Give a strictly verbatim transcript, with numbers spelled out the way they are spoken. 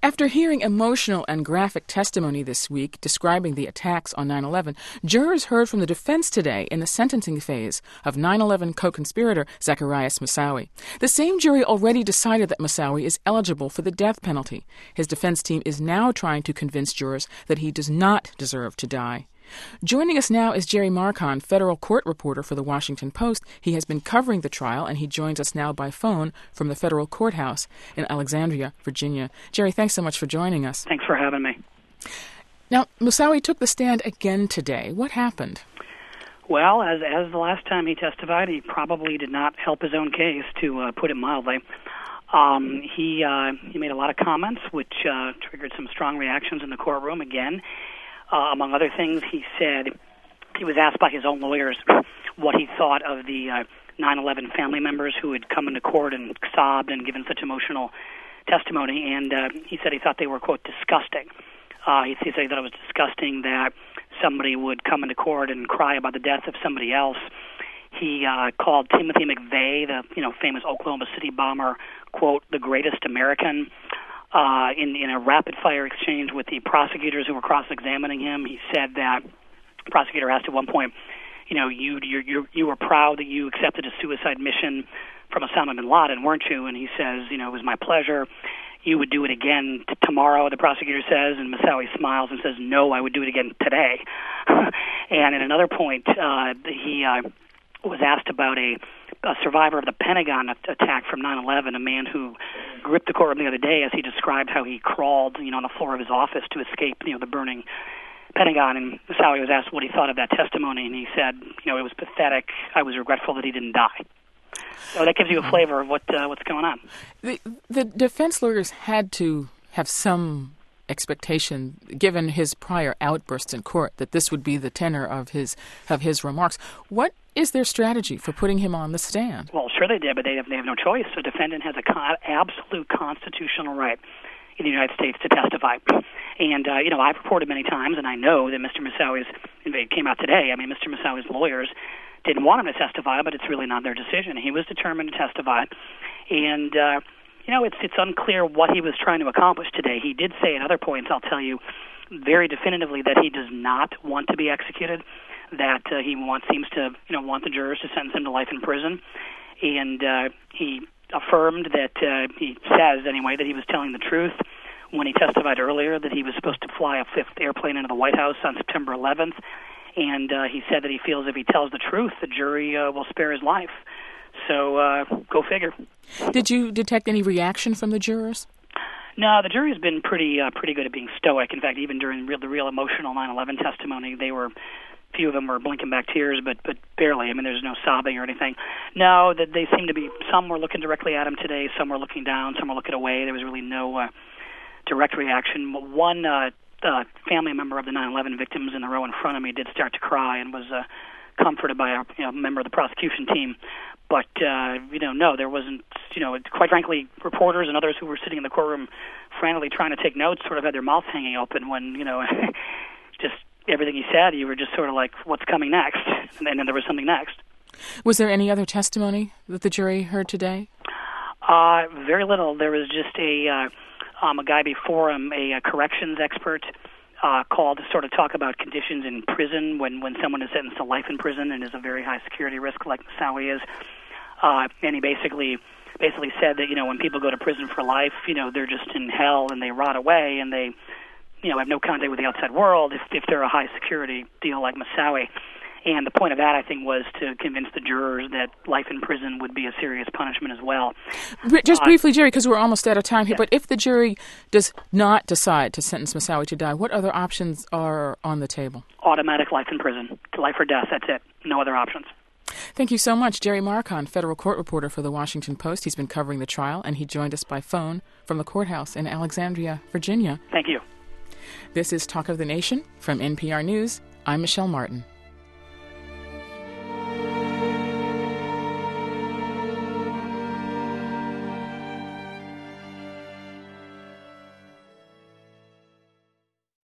After hearing emotional and graphic testimony this week describing the attacks on nine eleven, jurors heard from the defense today in the sentencing phase of nine eleven co-conspirator Zacarias Moussaoui. The same jury already decided that Moussaoui is eligible for the death penalty. His defense team is now trying to convince jurors that he does not deserve to die. Joining us now is Jerry Marcon, federal court reporter for The Washington Post. He has been covering the trial, and he joins us now by phone from the federal courthouse in Alexandria, Virginia. Jerry, thanks so much for joining us. Thanks for having me. Now, Moussaoui took the stand again today. What happened? Well, as as the last time he testified, he probably did not help his own case, to uh, put it mildly. Um, he uh, he made a lot of comments, which uh, triggered some strong reactions in the courtroom again. Uh, among other things, he said he was asked by his own lawyers what he thought of the uh, nine eleven family members who had come into court and sobbed and given such emotional testimony, and uh, he said he thought they were, quote, disgusting. Uh, he, he said he thought it was disgusting that somebody would come into court and cry about the death of somebody else. He uh, called Timothy McVeigh, the you know famous Oklahoma City bomber, quote, the greatest American. Uh, in, in a rapid-fire exchange with the prosecutors who were cross-examining him, he said that the prosecutor asked at one point, you know, you you you you were proud that you accepted a suicide mission from Osama bin Laden, weren't you? And he says, you know, it was my pleasure. You would do it again t- tomorrow, the prosecutor says, and Moussaoui smiles and says, no, I would do it again today. And at another point, uh, he uh, was asked about a a survivor of the Pentagon attack from nine eleven, a man who gripped the courtroom the other day as he described how he crawled, you know, on the floor of his office to escape, you know, the burning Pentagon. And Moussaoui was asked what he thought of that testimony, and he said, you know, it was pathetic. I was regretful that he didn't die. So that gives you a flavor of what uh, what's going on. The, the defense lawyers had to have some expectation, given his prior outbursts in court, that this would be the tenor of his of his remarks. What is their strategy for putting him on the stand? Well, sure they did, but they have, they have no choice. The defendant has a con- absolute constitutional right in the United States to testify. And, uh, you know, I've reported many times, and I know that Mister Moussaoui's, it came out today, I mean, Mister Moussaoui's lawyers didn't want him to testify, but it's really not their decision. He was determined to testify. And, uh, you know, it's it's unclear what he was trying to accomplish today. He did say at other points, I'll tell you, very definitively that he does not want to be executed, that uh, he wants, seems to, you know, want the jurors to sentence him to life in prison. And uh, he affirmed that, uh, he says anyway, that he was telling the truth when he testified earlier that he was supposed to fly a fifth airplane into the White House on September eleventh. And uh, he said that he feels if he tells the truth, the jury uh, will spare his life. So uh, go figure. Did you detect any reaction from the jurors? No, the jury has been pretty uh, pretty good at being stoic. In fact, even during real, the real emotional nine eleven testimony, they were, a few of them were blinking back tears, but but barely. I mean, there's no sobbing or anything. No, that they seem to be, some were looking directly at him today, some were looking down, some were looking away. There was really no uh, direct reaction. One uh, uh, family member of the nine eleven victims in the row in front of me did start to cry and was uh, comforted by a you know, member of the prosecution team. But, uh, you know, no, there wasn't, you know, quite frankly, reporters and others who were sitting in the courtroom frantically trying to take notes sort of had their mouths hanging open when, you know, just everything he said, you were just sort of like, what's coming next? And then there was something next. Was there any other testimony that the jury heard today? Uh, very little. There was just a, uh, um, a guy before him, a, a corrections expert, Uh, called to sort of talk about conditions in prison when, when someone is sentenced to life in prison and is a very high security risk like Moussaoui is. Uh, and he basically basically said that, you know, when people go to prison for life, you know, they're just in hell and they rot away and they, you know, have no contact with the outside world if, if they're a high security deal like Moussaoui. And the point of that, I think, was to convince the jurors that life in prison would be a serious punishment as well. Just uh, briefly, Jerry, because we're almost out of time here, yeah. but if the jury does not decide to sentence Moussaoui to die, what other options are on the table? Automatic life in prison. Life or death, that's it. No other options. Thank you so much. Jerry Marcon, federal court reporter for The Washington Post. He's been covering the trial, and he joined us by phone from the courthouse in Alexandria, Virginia. Thank you. This is Talk of the Nation from N P R News. I'm Michelle Martin.